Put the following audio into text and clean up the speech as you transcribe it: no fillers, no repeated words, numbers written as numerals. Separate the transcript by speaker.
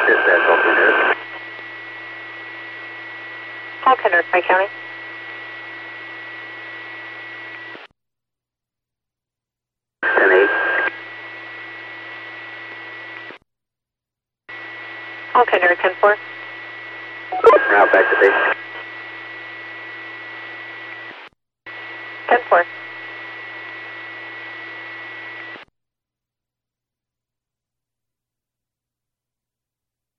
Speaker 1: Dispatch, Falcon Eric.
Speaker 2: Falcon Eric, Pike County. Falcon Eric, 10-4.
Speaker 1: Route back to base.
Speaker 2: 10-4.